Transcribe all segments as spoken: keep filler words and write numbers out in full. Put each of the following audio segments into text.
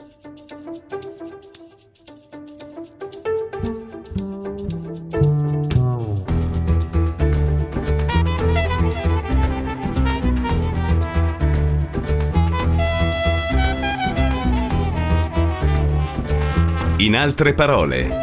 In altre parole.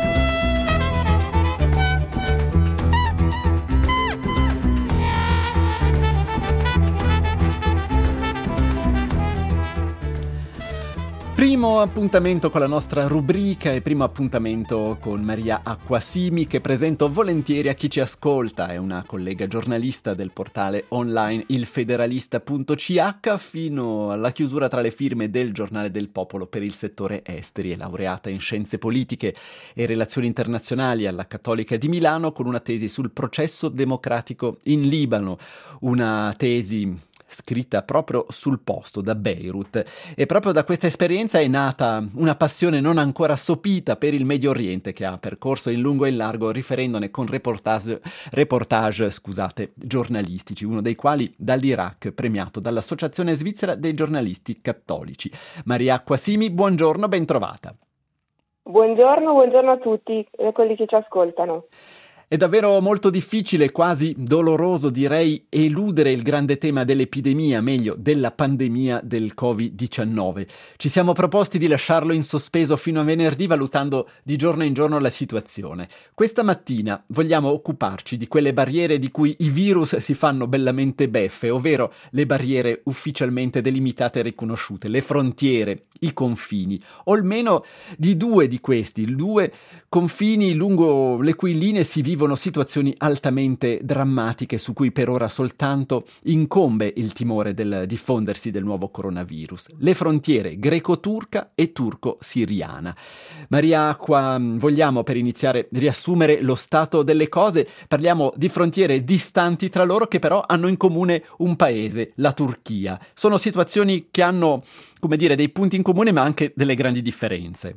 Primo appuntamento con la nostra rubrica e primo appuntamento con Maria Acquasimi, che presento volentieri a chi ci ascolta. È una collega giornalista del portale online il federalista punto c h, fino alla chiusura tra le firme del Giornale del Popolo per il settore esteri. È laureata in scienze politiche e relazioni internazionali alla Cattolica di Milano, con una tesi sul processo democratico in Libano, una tesi scritta proprio sul posto da Beirut, e proprio da questa esperienza è nata una passione non ancora sopita per il Medio Oriente, che ha percorso in lungo e in largo, riferendone con reportage, reportage scusate, giornalistici, uno dei quali dall'Iraq, premiato dall'Associazione Svizzera dei Giornalisti Cattolici. Maria Acquasimi, buongiorno, ben trovata. Buongiorno, buongiorno a tutti e quelli che ci ascoltano. È davvero molto difficile, quasi doloroso direi, eludere il grande tema dell'epidemia, meglio della pandemia del covid diciannove. Ci siamo proposti di lasciarlo in sospeso fino a venerdì, valutando di giorno in giorno la situazione. Questa mattina vogliamo occuparci di quelle barriere di cui i virus si fanno bellamente beffe, ovvero le barriere ufficialmente delimitate e riconosciute, le frontiere, i confini, o almeno di due di questi, due confini lungo le cui linee si vivono situazioni altamente drammatiche su cui per ora soltanto incombe il timore del diffondersi del nuovo coronavirus. Le frontiere greco-turca e turco-siriana. Maria Acqua, vogliamo per iniziare riassumere lo stato delle cose? Parliamo di frontiere distanti tra loro che però hanno in comune un paese, la Turchia. Sono situazioni che hanno, come dire, dei punti in comune ma anche delle grandi differenze.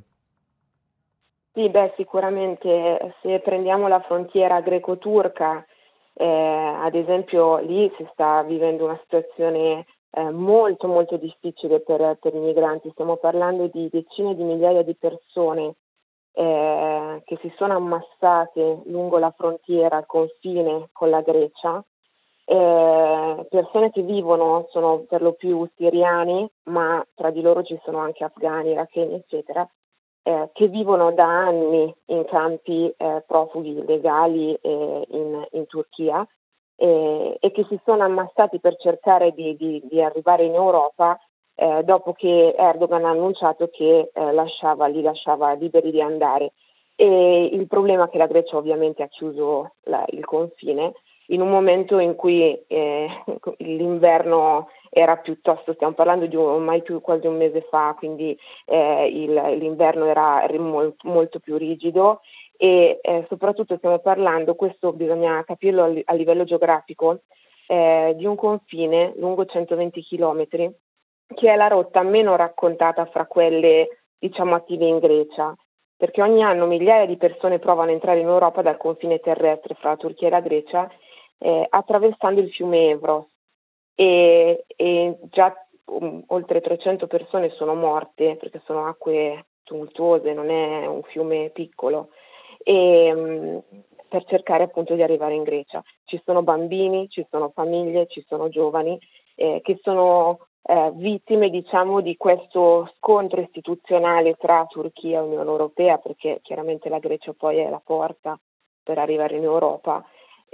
Sì, beh, sicuramente se prendiamo la frontiera greco-turca, eh, ad esempio lì si sta vivendo una situazione eh, molto molto difficile per, per i migranti. Stiamo parlando di decine di migliaia di persone eh, che si sono ammassate lungo la frontiera al confine con la Grecia, eh, persone che vivono, sono per lo più siriani, ma tra di loro ci sono anche afghani, iracheni, eccetera, Eh, che vivono da anni in campi eh, profughi legali eh, in, in Turchia eh, e che si sono ammassati per cercare di, di, di arrivare in Europa eh, dopo che Erdogan ha annunciato che eh, lasciava, li lasciava liberi di andare. E il problema è che la Grecia ovviamente ha chiuso la, il confine in un momento in cui eh, l'inverno era piuttosto, stiamo parlando di un, ormai più quasi un mese fa, quindi eh, il, l'inverno era molto, molto più rigido e eh, soprattutto stiamo parlando, questo bisogna capirlo a, a livello geografico, eh, di un confine lungo centoventi chilometri, che è la rotta meno raccontata fra quelle diciamo attive in Grecia, perché ogni anno migliaia di persone provano a entrare in Europa dal confine terrestre fra la Turchia e la Grecia, eh, attraversando il fiume Evros. E, e già um, oltre trecento persone sono morte perché sono acque tumultuose, non è un fiume piccolo, e, um, per cercare appunto di arrivare in Grecia. Ci sono bambini, ci sono famiglie, ci sono giovani eh, che sono eh, vittime diciamo di questo scontro istituzionale tra Turchia e Unione Europea, perché chiaramente la Grecia poi è la porta per arrivare in Europa.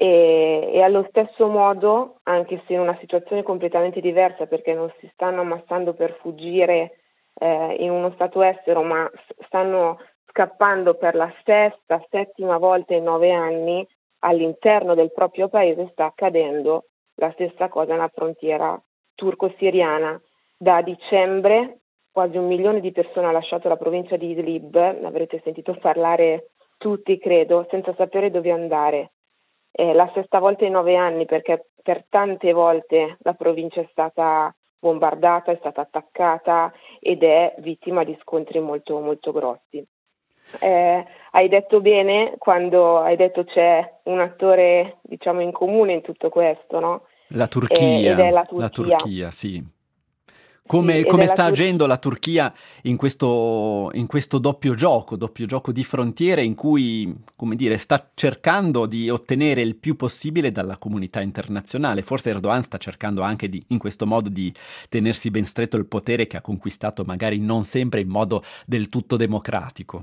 E, e allo stesso modo, anche se in una situazione completamente diversa, perché non si stanno ammassando per fuggire eh, in uno stato estero, ma stanno scappando per la sesta, settima volta in nove anni all'interno del proprio paese, sta accadendo la stessa cosa nella frontiera turco-siriana. Da dicembre quasi un milione di persone ha lasciato la provincia di Idlib, ne avrete sentito parlare tutti credo, senza sapere dove andare. È la sesta volta in nove anni, perché per tante volte la provincia è stata bombardata, è stata attaccata ed è vittima di scontri molto molto grossi. Eh, hai detto bene quando hai detto c'è un attore diciamo in comune in tutto questo, no? La Turchia, Eh, ed è la Turchia. la Turchia, sì. Come, Sì, e come della sta Tur- agendo la Turchia in questo, in questo doppio gioco, doppio gioco di frontiere in cui, come dire, sta cercando di ottenere il più possibile dalla comunità internazionale. Forse Erdogan sta cercando anche di, in questo modo di tenersi ben stretto il potere che ha conquistato magari non sempre in modo del tutto democratico.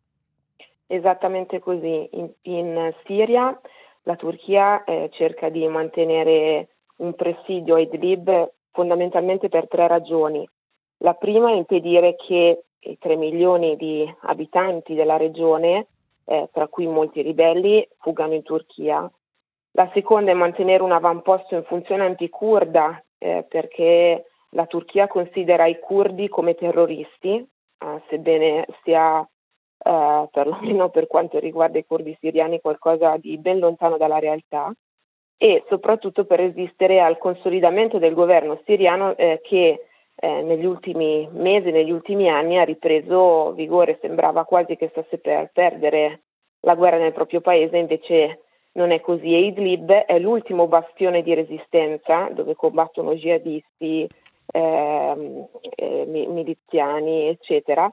Esattamente così. In, in Siria la Turchia eh, cerca di mantenere un presidio a Idlib fondamentalmente per tre ragioni. La prima è impedire che i tre milioni di abitanti della regione, eh, tra cui molti ribelli, fuggano in Turchia. La seconda è mantenere un avamposto in funzione anticurda, eh, perché la Turchia considera i curdi come terroristi, eh, sebbene sia eh, perlomeno per quanto riguarda i curdi siriani qualcosa di ben lontano dalla realtà, e soprattutto per resistere al consolidamento del governo siriano eh, che eh, negli ultimi mesi, negli ultimi anni ha ripreso vigore. Sembrava quasi che stesse per perdere la guerra nel proprio paese, invece non è così. E Idlib è l'ultimo bastione di resistenza dove combattono jihadisti, ehm, eh, miliziani, eccetera,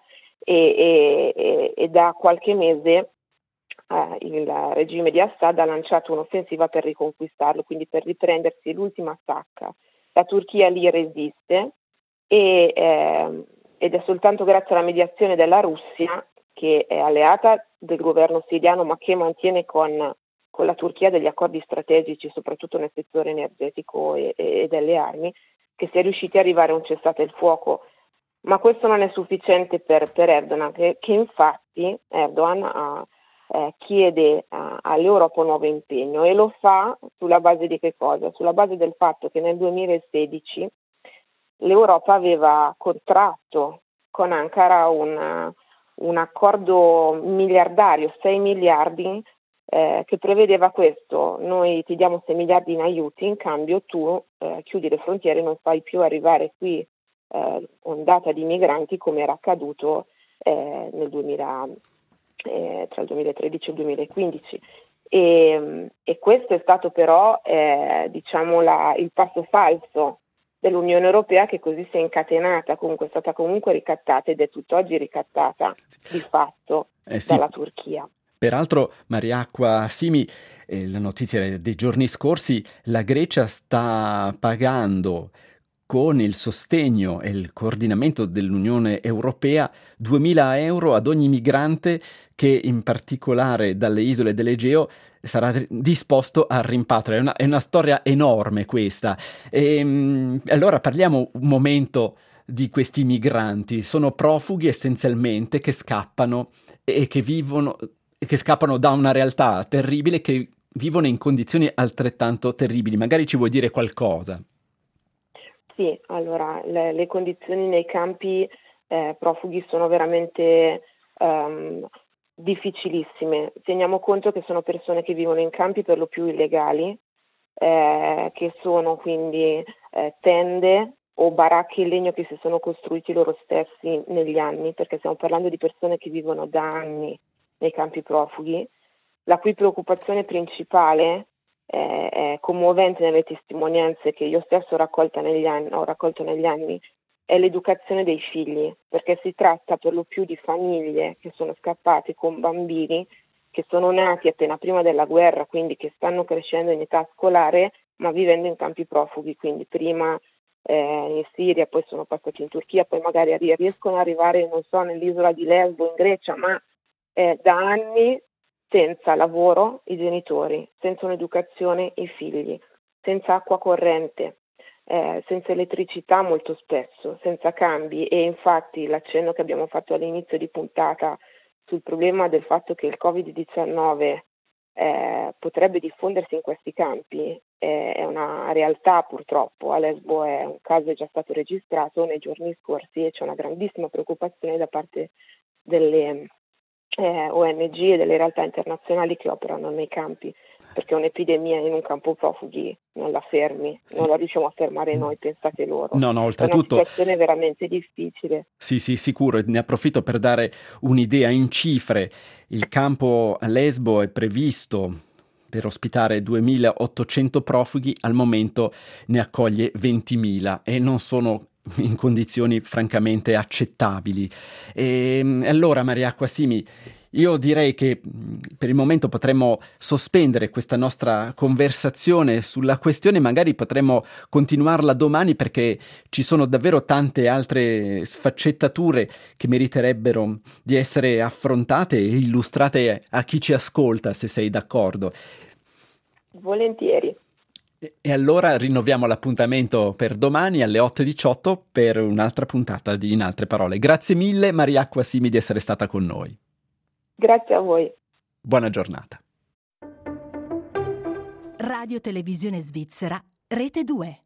e, e, e da qualche mese eh, il regime di Assad ha lanciato un'offensiva per riconquistarlo, quindi per riprendersi l'ultima sacca. La Turchia lì resiste e, eh, ed è soltanto grazie alla mediazione della Russia, che è alleata del governo siriano ma che mantiene con, con la Turchia degli accordi strategici, soprattutto nel settore energetico e, e delle armi, che si è riusciti ad arrivare a un cessate il fuoco. Ma questo non è sufficiente per, per Erdogan, che, che infatti Erdogan ha, eh, chiede a, all'Europa un nuovo impegno, e lo fa sulla base di che cosa? Sulla base del fatto che nel duemilasedici l'Europa aveva contratto con Ankara un, un accordo miliardario, sei miliardi, eh, che prevedeva questo: noi ti diamo sei miliardi in aiuti, in cambio tu eh, chiudi le frontiere, non fai più arrivare qui eh, ondata di migranti come era accaduto eh, nel duemila, eh, tra il duemilatredici e il duemilaquindici. E, e questo è stato però eh, diciamo la, il passo falso dell'Unione Europea, che così si è incatenata, comunque è stata comunque ricattata ed è tutt'oggi ricattata di fatto Eh sì. dalla Turchia. Peraltro, Mariacqua Simi, eh, la notizia dei giorni scorsi, la Grecia sta pagando con il sostegno e il coordinamento dell'Unione Europea duemila euro ad ogni migrante che in particolare dalle isole dell'Egeo sarà disposto al rimpatrio. È una, è una storia enorme questa. E, mh, allora parliamo un momento di questi migranti. Sono profughi essenzialmente che scappano e che vivono, che scappano da una realtà terribile, che vivono in condizioni altrettanto terribili. Magari ci vuoi dire qualcosa? Sì, allora le, le condizioni nei campi eh, profughi sono veramente um, difficilissime. Teniamo conto che sono persone che vivono in campi per lo più illegali, eh, che sono quindi eh, tende o baracche in legno che si sono costruiti loro stessi negli anni, perché stiamo parlando di persone che vivono da anni nei campi profughi, la cui preoccupazione principale è, è commovente nelle testimonianze che io stesso ho raccolto negli anni, ho raccolto negli anni, è l'educazione dei figli, perché si tratta per lo più di famiglie che sono scappate con bambini che sono nati appena prima della guerra, quindi che stanno crescendo in età scolare, ma vivendo in campi profughi, quindi prima eh, in Siria, poi sono passati in Turchia, poi magari riescono ad arrivare, non so, nell'isola di Lesbo, in Grecia, ma eh, da anni senza lavoro i genitori, senza un'educazione i figli, senza acqua corrente, eh, senza elettricità molto spesso, senza cambi. E infatti l'accenno che abbiamo fatto all'inizio di puntata sul problema del fatto che il covid diciannove eh, potrebbe diffondersi in questi campi eh, è una realtà purtroppo. A Lesbo è un caso è già stato registrato nei giorni scorsi e c'è una grandissima preoccupazione da parte delle Eh, O N G e delle realtà internazionali che operano nei campi, perché un'epidemia in un campo profughi non la fermi, Sì. non la riusciamo a fermare noi, pensate loro. No, no, È una oltretutto... situazione veramente difficile. Sì, sì, sicuro. Ne approfitto per dare un'idea in cifre. Il campo a Lesbo è previsto per ospitare duemilaottocento profughi, al momento ne accoglie ventimila e non sono in condizioni francamente accettabili. E allora, Mariacqua Simi, io direi che per il momento potremmo sospendere questa nostra conversazione sulla questione, magari potremmo continuarla domani perché ci sono davvero tante altre sfaccettature che meriterebbero di essere affrontate e illustrate a chi ci ascolta, se sei d'accordo. Volentieri. E allora rinnoviamo l'appuntamento per domani alle otto e diciotto per un'altra puntata di In Altre Parole. Grazie mille, Mariacqua Simi, di essere stata con noi. Grazie a voi. Buona giornata. Radio Televisione Svizzera, Rete due.